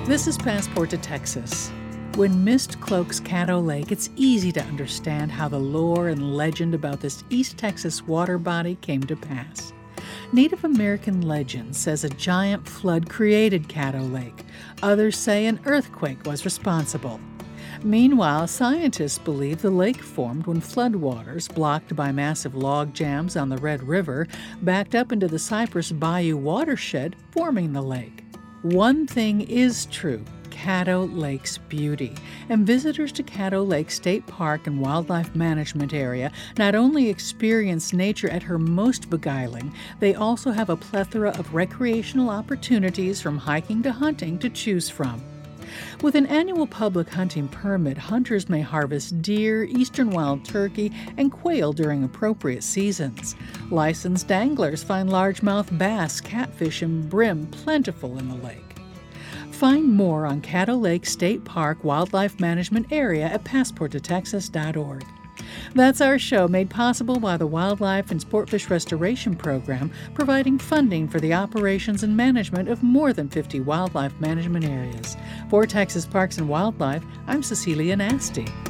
This is Passport to Texas. When mist cloaks Caddo Lake, it's easy to understand how the lore and legend about this East Texas water body came to pass. Native American legend says a giant flood created Caddo Lake. Others say an earthquake was responsible. Meanwhile, scientists believe the lake formed when floodwaters, blocked by massive log jams on the Red River, backed up into the Cypress Bayou watershed, forming the lake. One thing is true: Caddo Lake's beauty. And visitors to Caddo Lake State Park and Wildlife Management Area not only experience nature at her most beguiling, they also have a plethora of recreational opportunities from hiking to hunting to choose from. With an annual public hunting permit, hunters may harvest deer, eastern wild turkey, and quail during appropriate seasons. Licensed anglers find largemouth bass, catfish, and brim plentiful in the lake. Find more on Caddo Lake State Park Wildlife Management Area at passporttotexas.org. That's our show, made possible by the Wildlife and Sportfish Restoration Program, providing funding for the operations and management of more than 50 wildlife management areas. For Texas Parks and Wildlife, I'm Cecilia Nasty.